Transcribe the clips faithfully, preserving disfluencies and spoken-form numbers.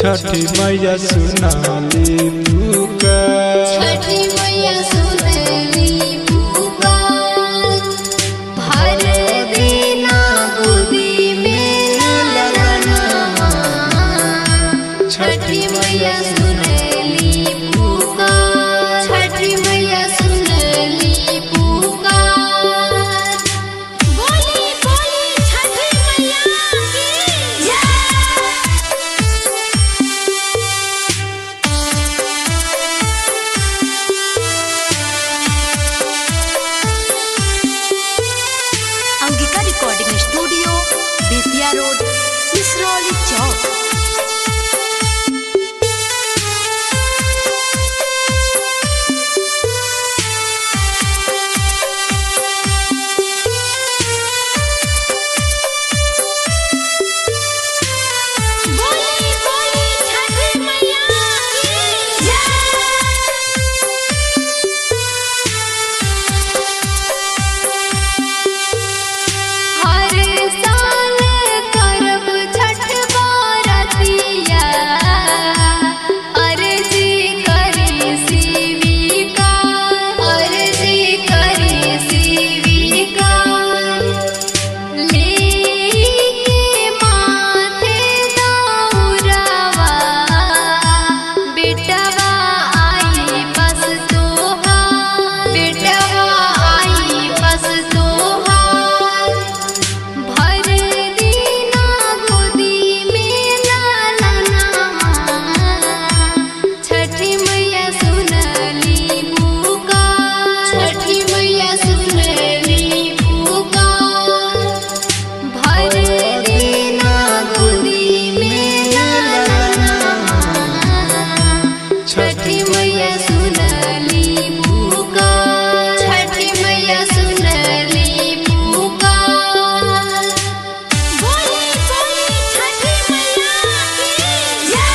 छठी मैया सुनाली पुकार, छठी मैया सुनली पुकार। भर देना गोदी में ललनवा, छठी मैया सुनली पुकार, छठी मैया सुनली पुकार। बोली बोली छठी मैया की जय। Angika recording studio, Bettiah road, Sisrauli Chowk. बोली बोली छठी मैया की जय। हर साल करब छठ बरतिया, अर्जी करी शिविकार, अर्जी करी शिविकार। लेके माथे दौरवा, बेटवा आई बस तोहार, बेटवा आई बस तोहार। भर देना गोदी में ललनवा, छठी मैया सुनली पुकार, छठी मैया सुनली पुकार। भर देना गोदी में ललनवा, छठी मैया सुनली पुकार, छठी मैया सुनली पुकार। बोली बोली छठी मैया की जय।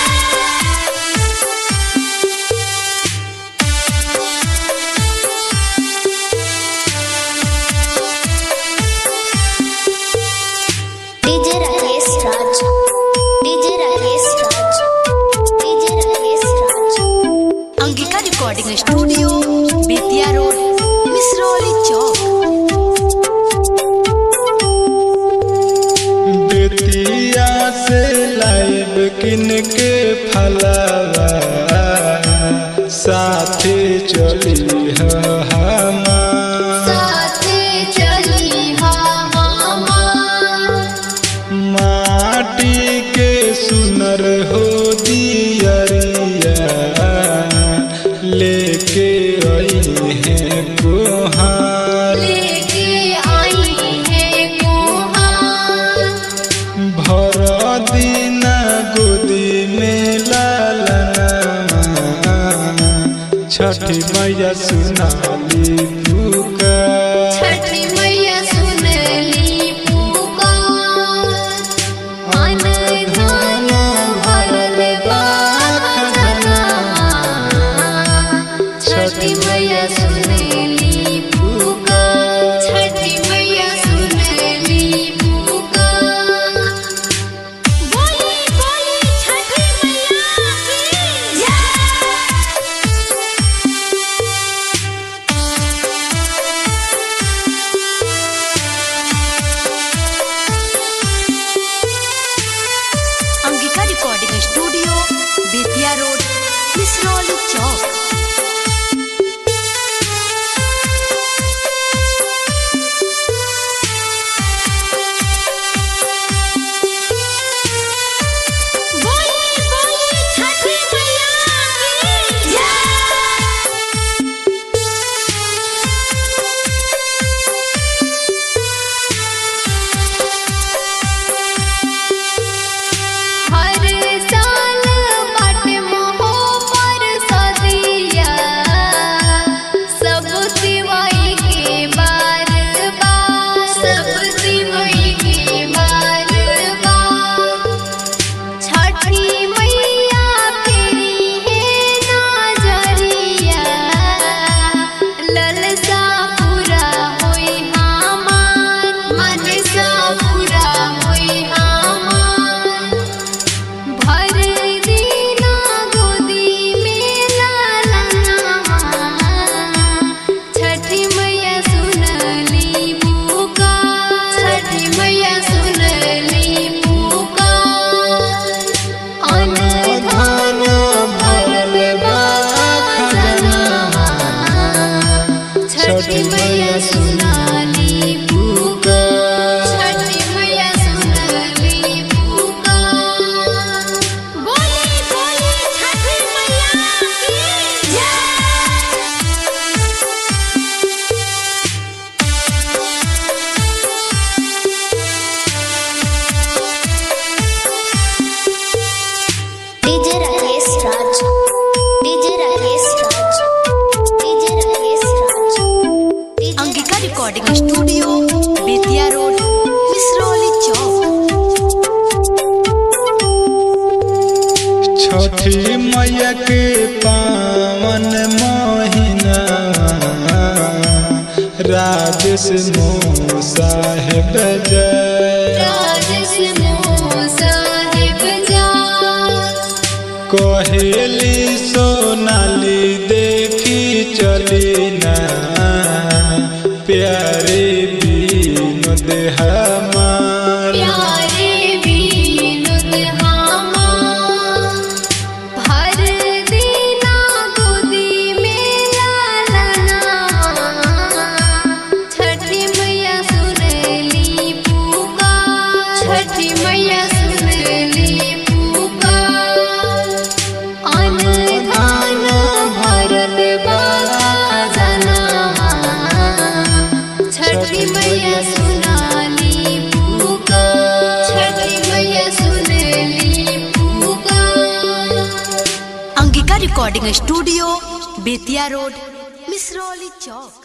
DJ Rakesh Raj, DJ Rakesh Raj, DJ Rakesh Raj. Angika recording studio, Bettiah road, Misrauli Chowk. Bettiah से लाइव किन के फलवा, साथे चली ह हमार, साथे चली हा हमार। माटी के सुनर हो दियरिया, लेके आई है कोहार। लेके आई है कोहार। भर दीना गोदी में ललनवा, छठी मैया सुनाली पुकार, छठी मैया सुनली पुकार। अन धन भरल बा खजनवा, छठी मैया सुनली पुकार, छठी मैया सुनली पुकार। बोली बोली छठी मैया की जय। मैया सुनाली पुकार छठी मैया सुनाली पुकार बोली बोली छठी मैया की जय। DJ Rakesh Raj DJ Rakesh Raj DJ Rakesh Raj Angika recording studio Bettiah road Misrauli Chowk. Chhathi Maiya के पावन महीना राजेश मो साहेब जय राजेश मो साहेब जय कहेली सोनाली देखी चली ना प्यारे विनोद हमार प्यारे विनोद हमार भर देना गोदी में लालना छठी मैया सुनली पुकार छठी मैया सुनली पुकार अनधान भरत बाबा जना छठी मैया सुनाली पुकार छठी मैया सुनली पुकार। Angika recording studio Bettiah road Misrauli चौक।